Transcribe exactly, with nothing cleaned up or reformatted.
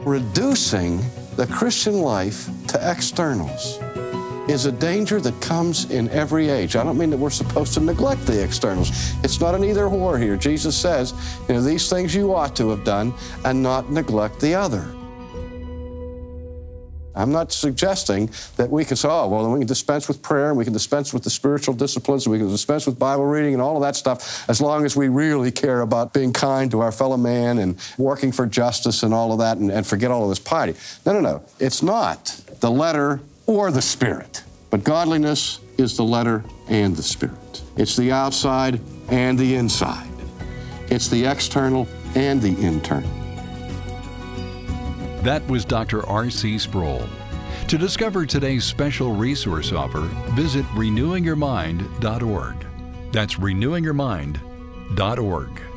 Reducing the Christian life to externals is a danger that comes in every age. I don't mean that we're supposed to neglect the externals. It's not an either or here. Jesus says, you know, these things you ought to have done and not neglect the other. I'm not suggesting that we can say, oh, well, we can dispense with prayer, and we can dispense with the spiritual disciplines, and we can dispense with Bible reading and all of that stuff, as long as we really care about being kind to our fellow man and working for justice and all of that, and, and forget all of this piety. No, no, no. It's not the letter or the spirit, but godliness is the letter and the spirit. It's the outside and the inside. It's the external and the internal. That was Doctor R C Sproul. To discover today's special resource offer, visit renewing your mind dot org. That's renewing your mind dot org.